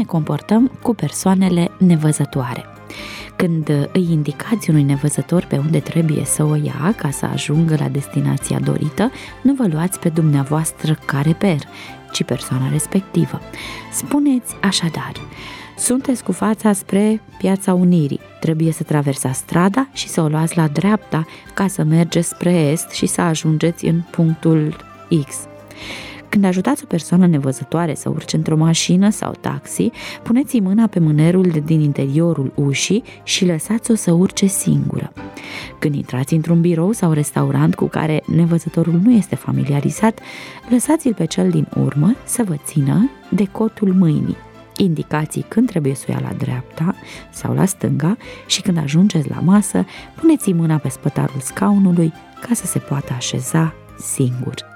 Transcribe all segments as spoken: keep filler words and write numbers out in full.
comportăm cu persoanele nevăzătoare. Când îi indicați unui nevăzător pe unde trebuie să o ia ca să ajungă la destinația dorită, nu vă luați pe dumneavoastră ca reper, ci persoana respectivă. Spuneți așadar: sunteți cu fața spre Piața Unirii, trebuie să traversați strada și să o luați la dreapta ca să mergeți spre est și să ajungeți în punctul X. Când ajutați o persoană nevăzătoare să urce într-o mașină sau taxi, puneți mâna pe mânerul din interiorul ușii și lăsați-o să urce singură. Când intrați într-un birou sau restaurant cu care nevăzătorul nu este familiarizat, lăsați-l pe cel din urmă să vă țină de cotul mâinii. Indicați când trebuie să o ia la dreapta sau la stânga și când ajungeți la masă, puneți mâna pe spătarul scaunului ca să se poată așeza singur.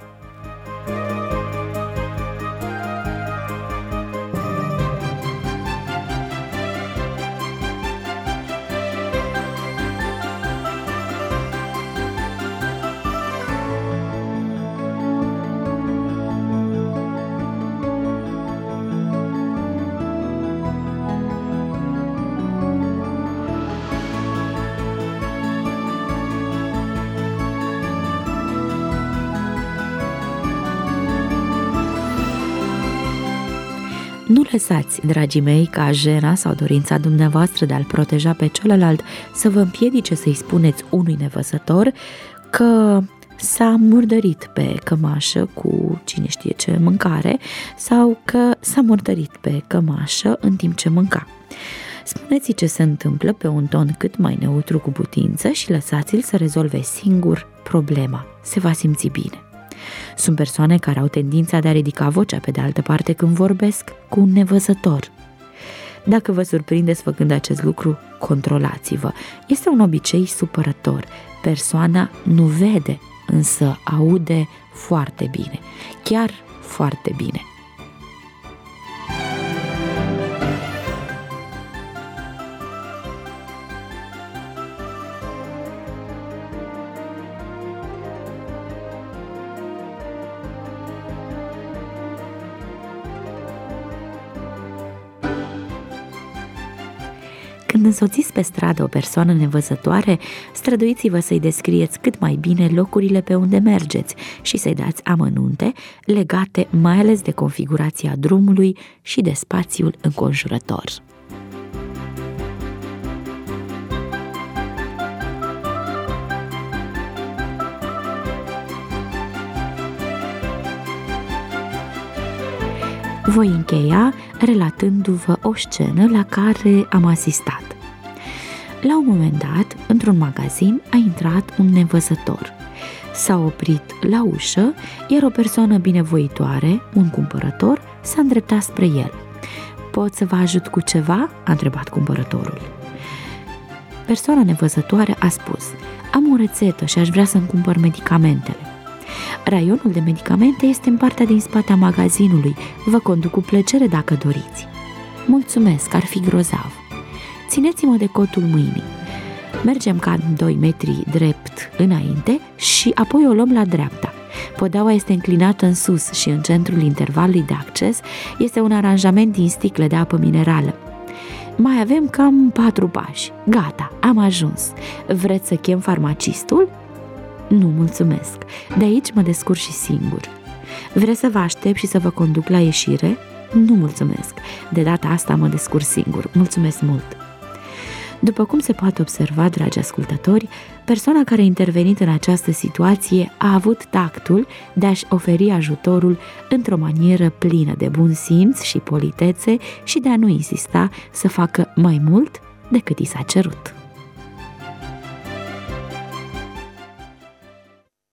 Nu lăsați, dragii mei, ca jena sau dorința dumneavoastră de a-l proteja pe celălalt să vă împiedice să-i spuneți unui nevăzător că s-a murdărit pe cămașă cu cine știe ce mâncare sau că s-a murdărit pe cămașă în timp ce mânca. Spuneți-i ce se întâmplă pe un ton cât mai neutru cu putință și lăsați-l să rezolve singur problema. Se va simți bine. Sunt persoane care au tendința de a ridica vocea pe de altă parte când vorbesc cu un nevăzător. Dacă vă surprindeți făcând acest lucru, controlați-vă. Este un obicei supărător. Persoana nu vede, însă aude foarte bine. Chiar foarte bine. Când însoțiți pe stradă o persoană nevăzătoare, străduiți-vă să-i descrieți cât mai bine locurile pe unde mergeți și să-i dați amănunte legate mai ales de configurația drumului și de spațiul înconjurător. Voi încheia relatându-vă o scenă la care am asistat. La un moment dat, într-un magazin, a intrat un nevăzător. S-a oprit la ușă, iar o persoană binevoitoare, un cumpărător, s-a îndreptat spre el. Pot să vă ajut cu ceva?" a întrebat cumpărătorul. Persoana nevăzătoare a spus: am o rețetă și aș vrea să-mi cumpăr medicamentele. Raionul de medicamente este în partea din spate a magazinului. Vă conduc cu plăcere dacă doriți. Mulțumesc, ar fi grozav. Țineți-mă de cotul mâinii. Mergem cam doi metri drept înainte și apoi o luăm la dreapta. Podeaua este înclinată în sus și în centrul intervalului de acces este un aranjament din sticle de apă minerală. Mai avem cam patru pași. Gata, am ajuns. Vreți să chem farmacistul? Nu, mulțumesc. De aici mă descurc și singur. Vreți să vă aștept și să vă conduc la ieșire? Nu, mulțumesc. De data asta mă descurc singur. Mulțumesc mult. După cum se poate observa, dragi ascultători, persoana care a intervenit în această situație a avut tactul de a-și oferi ajutorul într-o manieră plină de bun simț și politețe și de a nu insista să facă mai mult decât i s-a cerut.